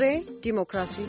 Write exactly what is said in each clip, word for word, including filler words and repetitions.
Dirree Dimookiraasii.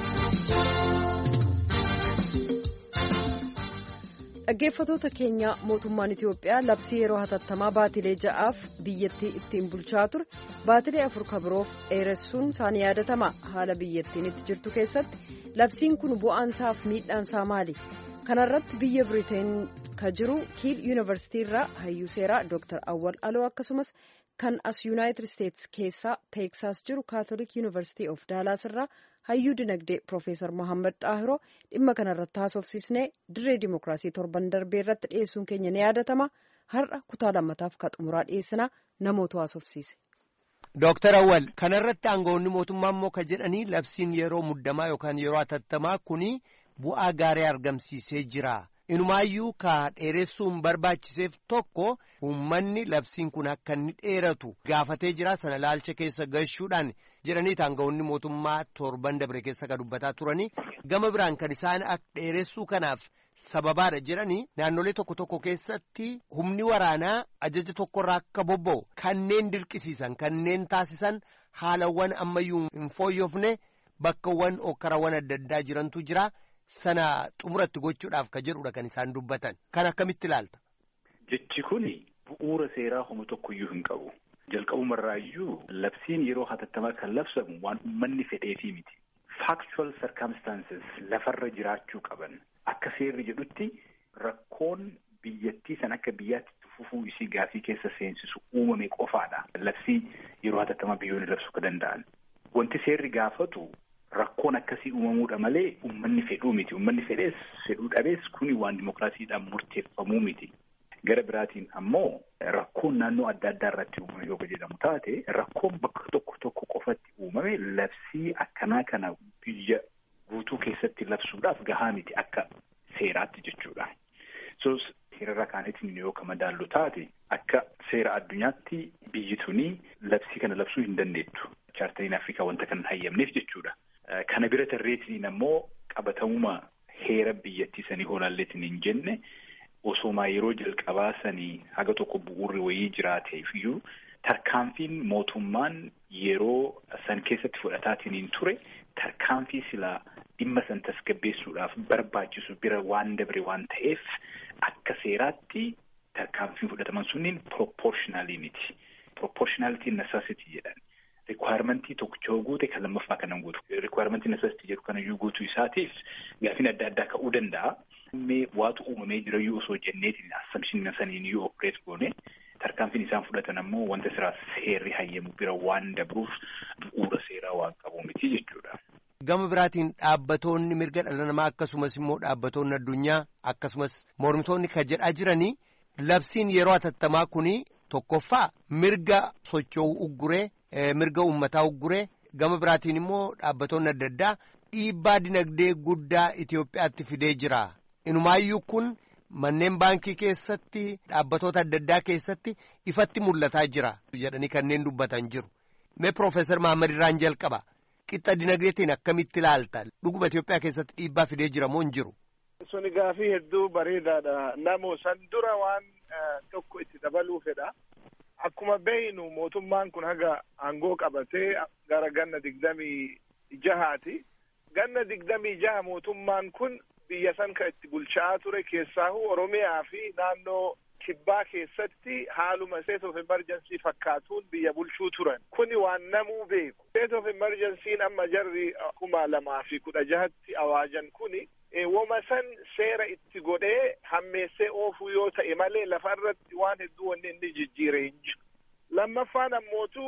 Dhaggeeffattoota keenya mootummaan Itiyoophiyaa labsii yeroo hatattamaa baatilee ja'aaf biyyattii ittiin bulchaa ture baatilee afur kabiroof dheeressuun isaanii yaadatama. Haala biyyattiin itti jirtu keessatti labsiin kun bu'aansaaf miidhaansaa maali? Kanarratti biyya Biriteen ka jiru Kiil Yuunivarsiitii irraa hayyuu seeraa Dooktar Awwal Aloo akkasumas kan as Yuunaayitid Isteetsi keessaa Teeksaas jiru Kaatolik Yuunivarsiitii of Daalaas irraa hayyuu dinagdee Profeesar Mohaammed Xaahiroo dhimma kanarratti haasofsiisnee dirree dimookiraasii torban darbee irratti dhiyeessuun keenya ni yaadatama. Har'a kutaa lammataaf ka xumuraa dhiyeessinaa namoota haasofsiise. Dooktar Awwal kanarratti aangawoonni mootummaa immoo ka jedhanii labsiin yeroo muddamaa yookaan yeroo hatattamaa kuni bu'aa gaarii argamsiisee jira. Inumaayyuu ka dheeressuun barbaachiseef tokko uummanni labsiin kun akka inni dheeratu gaafatee jira sana laalcha keessa galchuudhaan jedhanii aangawoonni mootummaa torban dabre keessa ka dubbataa turanii gama biraan kan isaan akka dheeressuu kanaaf sababaadha jedhanii naannolee tokko tokko keessatti humni waraanaa ajaja tokkorraa akka bobba'u kanneen dirqisiisan kanneen taasisan haalawwan ammayyuu hin fooyyofne bakkawwan okkarawwan adda addaa jirantu jira. Sana xumuratti gochuudhaaf ka jedhudha kan isaan dubbatan. Kan akkamitti ilaalta? Jechi kuni bu'uura seeraa homa tokkoyyuu hin qabu. Jalqabumarraayyuu labsiin yeroo hatattamaa kan labsamu waan uummanni fedheefii miti. Factual circumstances lafarra jiraachuu qaban. Akka seerri jedhutti rakkoon biyyattii san akka biyyaatti fufuu isii gaafii keessa seensisu uumame qofaadha. Labsii yeroo hatattamaa biyyoonni labsuu ka danda'an. Wanti seerri gaafatu rakkoon akkasii uumamuudha malee uummanni fedhuu miti. Uummanni fedhees fedhuu dhabees kuni waan dimookiraasiidhaan murteeffamuu miti. Gara biraatiin ammoo rakkoon naannoo adda addaa irratti uumame yoo jedhamu taate rakkoon bakka tokko tokko qofatti uumame labsii akkanaa kana biyya guutuu keessatti labsuudhaaf gahaa miti akka seeraatti jechuudha. So seerarra kaanetiin yoo kama daallu taate akka seera addunyaatti biyyi tuni labsii kana labsuu hin dandeettu. Chaartariin Afrikaa wanta kan hayyamneef jechuudha. Kana bira tarreetiin ammoo qabatamuma heera biyyattii sanii hoolaalleetiin hin jenne osoomaa yeroo jalqabaa sanii haga tokko bu'uurri wayii jiraateef iyyuu tarkaanfiin mootummaan yeroo san keessatti fudhataatiin hin ture tarkaanfii silaa dhimma san tasgabbeessuudhaaf barbaachisu bira waan dabre waan ta'eef akka seeraatti tarkaanfiin fudhataman sunniin proportionalii miti. Proportionality necessity jedhan. Requirement tokko guute kan lammaffaa kanan guutu. Requirement necessity jedhu kanayyuu guutuu isaatiif gaafiin adda addaa ka'uu danda'a. Mee waatu uumamee jirayyuu osoo jenneetiin assumption saniin yoo operate goone tarkaanfiin isaan fudhatan ammoo wanta siraa seerri hayyamu bira waan dabruuf bu'uura seeraa waan qabu miti jechuudha. Gama biraatiin dhaabbatoonni mirga dhala namaa akkasumas immoo dhaabbatoonni addunyaa akkasumas mormitoonni ka jedhaa jiranii labsiin yeroo hatattamaa kuni tokkoffaa mirga socho'uu ugguree mirga uummataa ugguree gama biraatiin immoo dhaabbatoonni adda addaa dhiibbaa dinagdee guddaa Itiyoophiyaatti fidee jira. Inumaayyuu kun manneen baankii keessatti dhaabbatoota adda addaa keessatti ifatti mul'ataa jira jedhanii kanneen dubbatan jiru. Mee Profeesar Mohaammed irraan jalqaba qixxa dinagdeetiin akkamitti ilaalta? Dhuguma Itiyoophiyaa keessatti dhiibbaa fidee jira moo hin jiru? Suni gaafii hedduu bareedaadha. Namoo san dura waan tokko itti dabaluu fedha. Akkuma beeynu mootummaan kun haga aangoo qabatee gara ganna digdamii jahaati. Ganna digdamii jaha mootummaan kun biyya san kan itti bulchaa ture keessaahu Oromiyaa fi naannoo kibbaa keessatti haaluma state of emergency fakkaatuun biyya bulchuu turan. Kuni waan namuu beeku. State of emergency amma jarri kuma lamaa fi kudha jahatti awaajan kuni woma san seera itti godhee hammeessee oofuu yoo ta'e malee lafarratti waan hedduu wanni inni jijjiiree hin jiru. Lammaffaan ammootu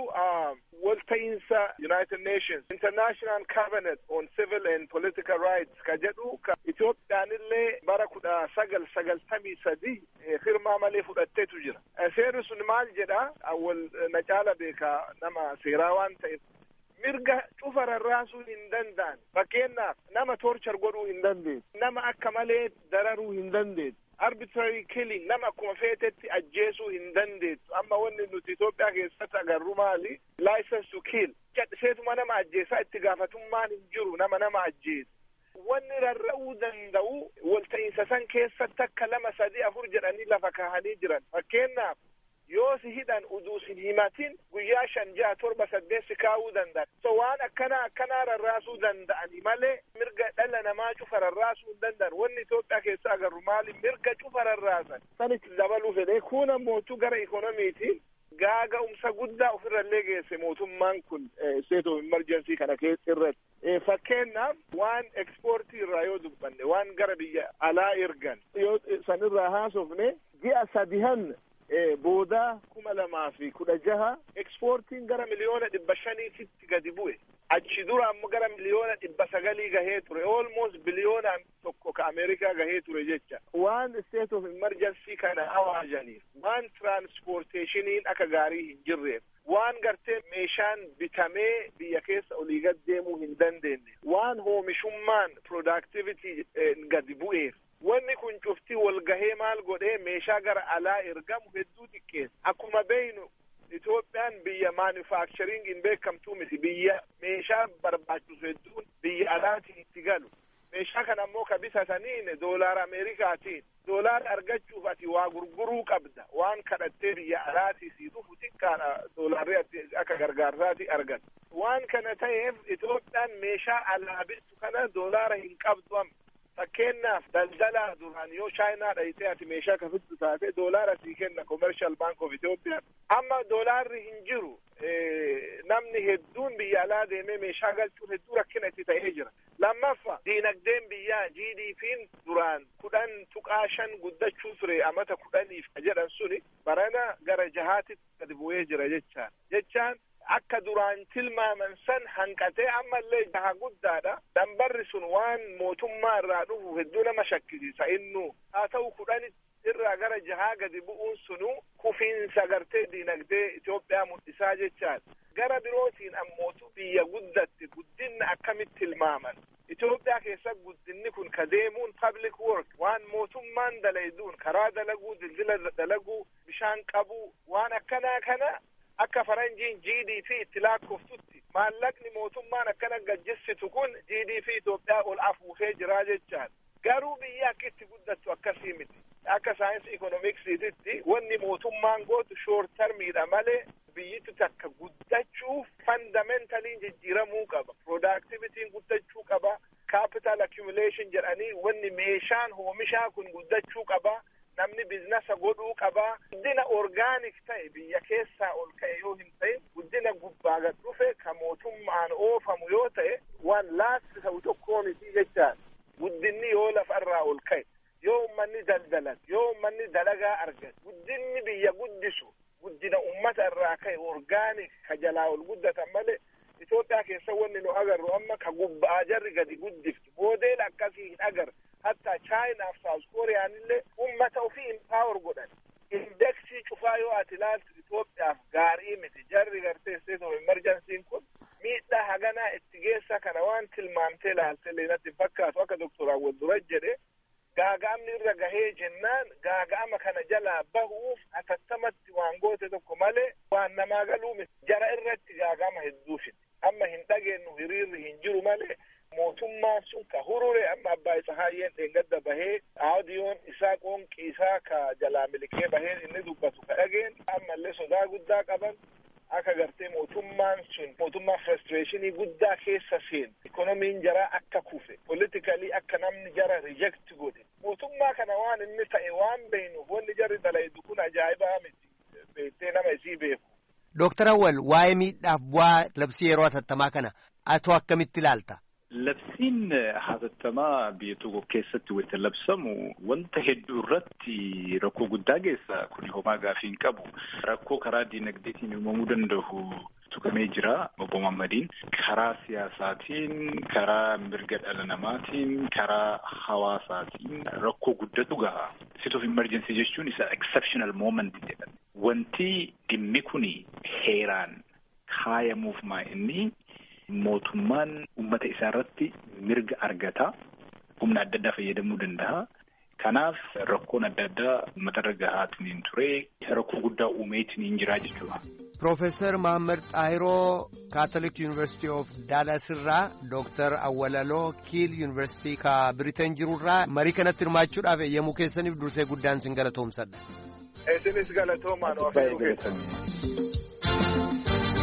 walta'iinsa United Nations International Covenant on Civil and Political Rights ka jedhu ka Itoophiyaan illee bara kudha sagal sagaltamii sadi firmaa malee fudhatteetu jira. Seerri sun maal jedha? Awwal na caala beekaa nama seeraa waan ta'eef mirga cufa rarraasuu hin danda'an. Fakkeenyaaf nama torchar godhuu hin dandeessu. Nama akka malee dararuu hin dandeessu. Arbitrary killing nama akkuma feetetti ajjeesuu hin dandeessu. Amma wanni nuti Itoophiyaa keessatti agarru maali? License to kill. Cadhiseetuma nama ajjeesaa itti gaafatummaan hin jiru nama nama ajjeesu. Wanni rarra'uu danda'u walta'iinsa san keessatti akka lama sadii afur jedhanii lafa kaahanii jiran. Fakkeenyaaf yoo si hidhan uduu sin himatin guyyaa shan jaha torba saddeet si kaa'uu danda'a. So waan akkana akkanaa rarraasuu danda'ani malee mirga dhala namaa cufa rarraasuu hin danda'an. Wanni Itoophiyaa keessa agarru maali mirga cufa rarraasan sanitti dabaluu fedhe kun ammoo gara ikonomiitiin gaaga'umsa guddaa ofirrallee geesse mootummaan kun state of emergency kana keessa irratti fakkeenyaaf waan ekspoortii irraa yoo dubbanne waan gara biyya alaa ergan yoo sanirraa haasofne ji'a sadihan booda kuma lamaa fi kudha jaha ekspoortiin gara miliyoona dhibba shaniititti gadi bu'e. Achi dura ammoo gara miliyoona dhibba sagalii gahee ture. Almost biliyoona tokko ka Ameerikaa gahee ture jecha. Waan state of emergency kana awaajaniif, waan transportationiin akka gaarii hin jirreef, waan gartee meeshaan bitamee biyya keessa olii gad deemuu hin dandeenye, waan oomishummaan productivity gadi bu'eef. Wanni kun cuftii wal gahee maal godhee meeshaa gara alaa ergamu hedduu xiqqeessa. Akkuma beeynu Itoophiyaan biyya manufacturing hin beekamtuu miti. Biyya meeshaa barbaachisu hedduun biyya alaatiin itti galu. Meeshaa kana ammoo ka bitataniin doolaara Ameerikaatiin. Doolaara argachuuf ati waa gurguruu qabda. Waan kadhattee biyya alaatii sii dhufu xiqqaadha doolaarri akka gargaarsaati argata. Waan kana ta'eef Itoophiyaan meeshaa alaa bittu kana doolaara hin qabdu amma. Fakkeenyaaf daldalaa duraan yoo chaayinaa dhayitee ati meeshaa kafittu taate doolaara sii kenna commercial bank of Ethiopia. Amma doolaarri hin jiru namni hedduun biyya alaa deemee meeshaa galchuun hedduu rakkina itti ta'ee jira. Lammaffaa diinagdeen biyyaa G D P'n duraan kudhan tuqaa shan guddachuu ture amata kudhaniif jedhan suni barana gara jahaatitti gadi bu'ee jira jechaan. Jechaan akka duraan tilmaaman san hanqatee ammallee jaha guddaadha. Dambarri sun waan mootummaa irraa dhufu hedduu nama shakkisiisa innu. Haa ta'u kudhan irraa gara jahaa gadi bu'uun sunu kufiinsa gartee diinagdee Itoophiyaa mul'isaa jechaadha. Gara birootiin ammootu biyya guddatte guddinna akkamitti tilmaaman. Itoophiyaa keessa guddinni kun ka deemuun public work waan mootummaan dalayduun karaa dalaguu, dildila dalaguu, bishaan qabuu waan akkanaa kana akka faranjiin G D P itti lakkooftutti maallaqni mootummaan akkana gajjessitu kun G D P Itoophiyaa ol afuufee jira jechaan. Garuu biyya akka itti guddattu akkasii miti. Akka saayinsii ikoonoomiksiititti wanni mootummaan gootu short termiidha malee biyyitti takka guddachuuf fundamentaliin jijjiiramuu qaba. Productivitiin guddachuu qaba. Capital accumulation jedhanii wanni meeshaan oomishaa kun guddachuu qaba. Namni biizinasa godhuu qaba. Guddina orgaanik ta'e biyya keessaa ol ka'e yoo hin ta'in guddina gubbaa gad dhufe ka mootummaan oofamu yoo ta'e waan laasti ta'u tokkoo miti jechaan. Guddinni yoo lafarraa ol ka'e yoo ummanni daldalan yoo ummanni dalagaa argate guddinni biyya guddisu guddina ummata irraa ka'e orgaanik ka jalaa ol guddatan malee Itoophiyaa keessa wanni nu agarru amma ka gubbaa jarri gadi guddiftu moodela akkasii hin agarre. Hatta Chaayinaaf Saawus Kooriyaan illee ummata ofii impaawar godhan. Indeksii cufaa yoo ati ilaaltu Itoophiyaaf gaarii miti. Jarri gartee state of emergency kun miidhaa haganaa itti geessa kana waan tilmaamtee ilaalte leenatti fakkaatu akka Doktor Awwal Duraj jedhe gaaga'amni irra gahee jennaan gaaga'ama kana jalaa bahuuf atattamatti waan goote tokko malee waan namaa galuu miti. Jara irratti gaaga'ama hedduu fide. Amma hin dhageenyu hiriirri hin jiru malee mootummaan sun ka hurure amma abbaa isa haayyeen dheengadda bahee aadiyoon isaa qoonqii isaa ka jalaa milikee bahee inni dubbatu ka dhageen ammallee sodaa guddaa qaban akka gartee mootummaan sun mootummaa frustrationii guddaa keessa seen ikonomiin jaraa akka kufe politically akka namni jara reject godhe mootummaa kana waan inni ta'e waan beeynuuf wanni jarri dalaydu kun ajaa'ibaa miti beektee nama isii beeku. Dooktar Awwal waa'ee miidhaaf bu'aa labsii yeroo hatattamaa kana atoo akkamitti ilaalta? Labsiin hatattamaa biyya tokko keessatti wayita labsamu wanta hedduu irratti rakkoo guddaa geessa. Kuni homaa gaafii hin qabu. Rakkoo karaa diinagdeetiin uumamuu danda'u tuqamee jira. Obbo Muhammadiin karaa siyaasaatiin, karaa mirga dhala namaatiin, karaa hawaasaatiin rakkoo guddatu gaha. State of emergency jechuun isa exceptional moment jedhama. Wanti dhimmi kuni heeraan kaayamuuf maa inni mootummaan ummata isaa irratti mirga argata. Humna adda addaa fayyadamuu danda'a. Kanaaf rakkoon adda addaa uummata irra gahaatiin ture rakkoo guddaa uumeetiin jira jechuudha. Profeesar Mahammad Xaahiroo Catholic University of Dallas irraa Dooktar Awwalaloo Kiil University ka Biriteen jirurraa marii kanatti hirmaachuudhaaf eeyyamuu keessaniif dursee guddaan sin galatoomsadha. Isinis galatoomaan of eeguu keessatti.